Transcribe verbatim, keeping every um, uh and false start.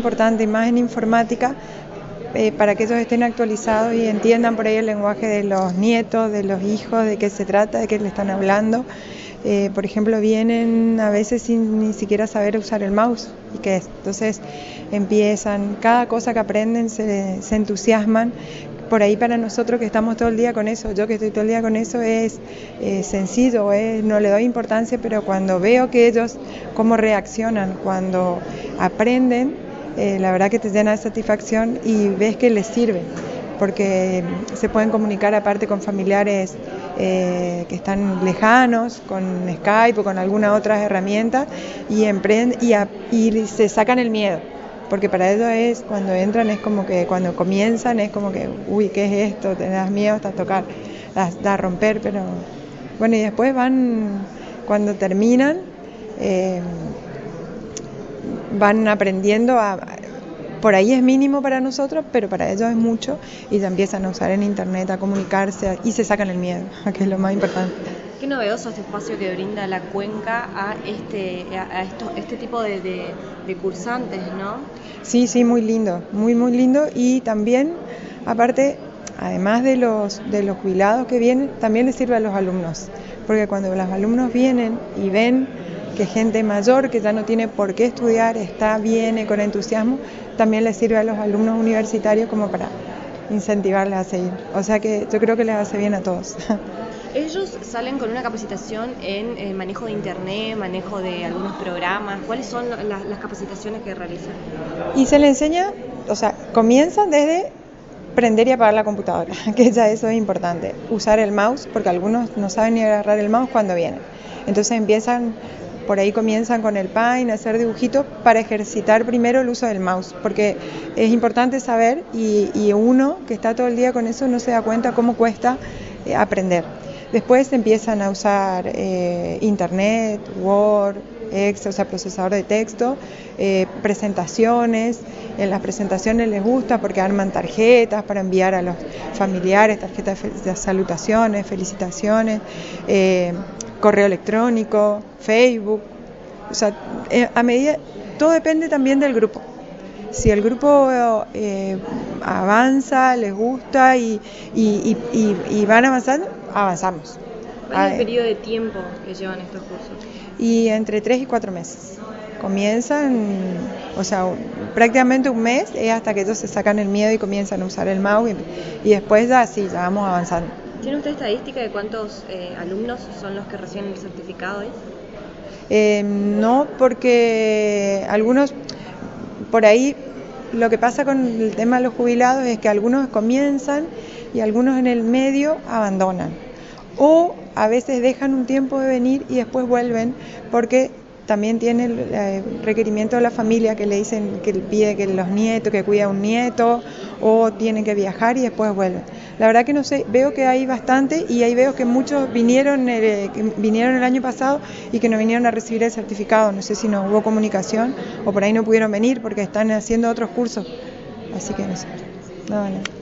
importante, y más en informática, eh, para que ellos estén actualizados y entiendan por ahí el lenguaje de los nietos, de los hijos, de qué se trata, de qué le están hablando. Eh, por ejemplo, vienen a veces sin ni siquiera saber usar el mouse y qué es. Entonces empiezan, cada cosa que aprenden se, se entusiasman. Por ahí para nosotros que estamos todo el día con eso, yo que estoy todo el día con eso, es eh, sencillo, es, no le doy importancia, pero cuando veo que ellos cómo reaccionan, cuando aprenden, eh, la verdad que te llena de satisfacción y ves que les sirve, porque se pueden comunicar aparte con familiares eh, que están lejanos, con Skype o con alguna otra herramienta, y, emprend- y, a- y se sacan el miedo. Porque para ellos es, cuando entran es como que, cuando comienzan es como que, uy, ¿qué es esto? Te das miedo hasta tocar, hasta romper, pero bueno, y después van, cuando terminan, eh, van aprendiendo a, por ahí es mínimo para nosotros, pero para ellos es mucho, y ya empiezan a usar en internet, a comunicarse, y se sacan el miedo, que es lo más importante. Qué novedoso este espacio que brinda la cuenca a este, a, a esto, este tipo de, de, de cursantes, ¿no? Sí, sí, muy lindo, muy, muy lindo, y también, aparte, además de los, de los jubilados que vienen, también les sirve a los alumnos, porque cuando los alumnos vienen y ven que gente mayor que ya no tiene por qué estudiar, está, viene con entusiasmo, también les sirve a los alumnos universitarios como para incentivarles a seguir. O sea que yo creo que les hace bien a todos. Ellos salen con una capacitación en eh, manejo de internet, manejo de algunos programas. ¿Cuáles son las, las capacitaciones que realizan? Y se les enseña, o sea, comienzan desde prender y apagar la computadora, que ya eso es importante. Usar el mouse, porque algunos no saben ni agarrar el mouse cuando vienen. Entonces empiezan, por ahí comienzan con el Paint, a hacer dibujitos para ejercitar primero el uso del mouse, porque es importante saber, y, y uno que está todo el día con eso no se da cuenta cómo cuesta eh, aprender. Después empiezan a usar eh, internet, Word, Excel, o sea, procesador de texto, eh, presentaciones. En las presentaciones les gusta porque arman tarjetas para enviar a los familiares, tarjetas de salutaciones, felicitaciones, eh, correo electrónico, Facebook. O sea, eh, a medida, todo depende también del grupo. Si el grupo eh, avanza, les gusta y, y, y, y van avanzando, avanzamos. ¿Cuál es el periodo de tiempo que llevan estos cursos? Y entre tres y cuatro meses. Comienzan, o sea, prácticamente un mes es hasta que ellos se sacan el miedo y comienzan a usar el mouse, y, y después ya sí, ya vamos avanzando. ¿Tiene usted estadística de cuántos eh, alumnos son los que reciben el certificado hoy? Eh, no, porque algunos, por ahí, lo que pasa con el tema de los jubilados es que algunos comienzan y algunos en el medio abandonan. O a veces dejan un tiempo de venir y después vuelven porque también tiene el eh, requerimiento de la familia, que le dicen que pide que los nietos, que cuida a un nieto, o tienen que viajar y después vuelven. La verdad que no sé, veo que hay bastante, y ahí veo que muchos vinieron, eh, que vinieron el año pasado y que no vinieron a recibir el certificado. No sé si no hubo comunicación o por ahí no pudieron venir porque están haciendo otros cursos. Así que no sé. No, no.